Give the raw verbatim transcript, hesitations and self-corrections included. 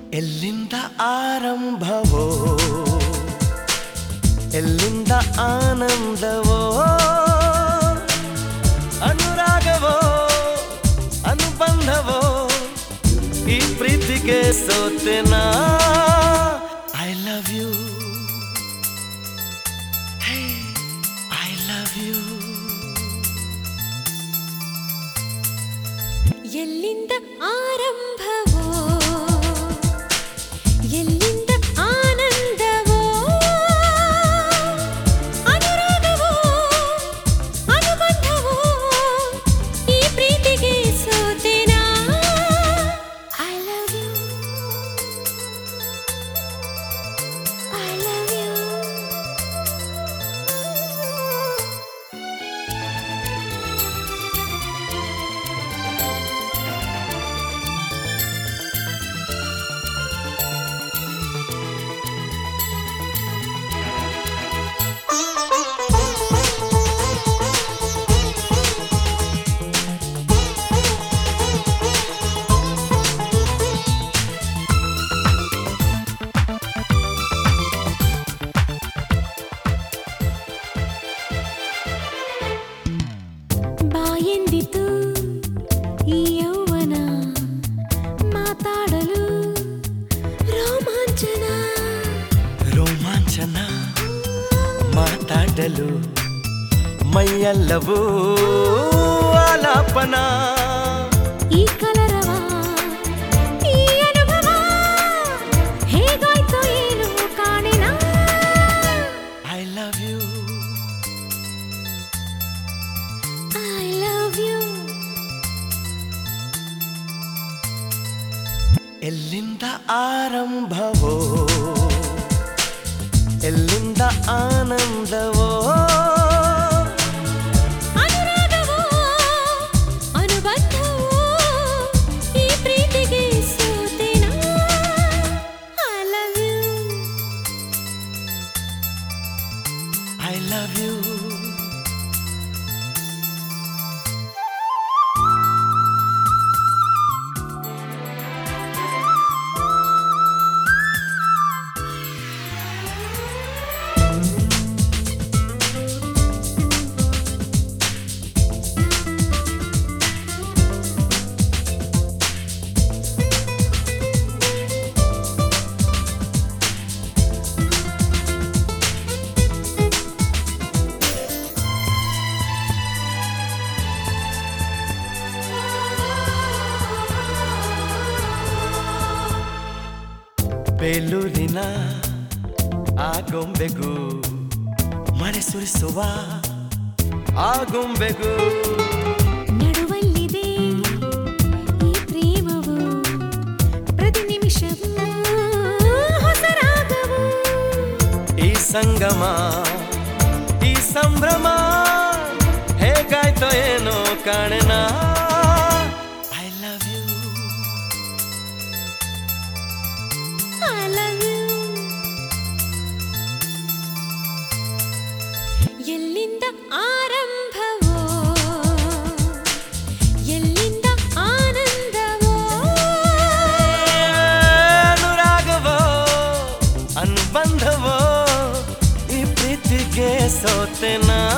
ಎಲ್ಲಿಂದ ಆರಂಭವೋ ಎಲ್ಲಿಂದ ಆನಂದವೋ ಅನುರಾಗವೋ ಅನುಬಂಧವೋ ಈ ಪ್ರೀತಿಗೆ ಸೋತೆನಾ I love you I love you ಎಲ್ಲಿಂದ ಆರಂಭವೋ ಎಲ್ಲಿಂದ ಆನಂದವೋ ಅನುರಾಗವೋ ಅನುಬಂಧವೋ ಈ ಪ್ರೀತಿಗೆ ಸೋತೆನಾ I love you I love you ಬಾಯೆಂದಿತು ಈ ಯೌವನ ಮಾತಾಡಲು ರೋಮಾಂಚನ ರೋಮಾಂಚನ ಮಾತಾಡಲು ಮೈಯೆಲ್ಲವೂ ಆಲಾಪನ ಈ ಕಲರವ ಈ ಅನುಭವ ಹೇಗಾಯ್ತು ಏನು ಕಾಣೆನ I love you I love you ಎಲ್ಲಿಂದ ಆರಂಭವೋ ಎಲ್ಲಿಂದ ಆನಂದವೋ ಅನುರಾಗವೋ ಅನುಬಂಧವೋ ಈ ಪ್ರೀತಿಗೆ ಸೋತೆನಾ I love you I love you ಬೇಲೂರಿನ ಆಗೊಂಬೆಗೂ ಮಳೆ ಸುರಿಸುವ ಆಗೊಂಬೆಗೂ ನಡುವಲ್ಲಿದೆ ಈ ಪ್ರೇಮವು ಪ್ರತಿ ನಿಮಿಷವೂ ಹೊಸ ರಾಗವು ಈ ಸಂಗಮ ಈ ಸಂಭ್ರಮ ಹೇಗಾಯ್ತೋ ಏನೋ ಕಾಣೆನ I love you I love you ಎಲ್ಲಿಂದ ಆರಂಭವೋ ಎಲ್ಲಿಂದ ಆನಂದವೋ ಅನುರಾಗವೋ ಅನುಬಂಧವೋ ಈ ಪ್ರೀತಿಗೆ ಸೋತೆನಾ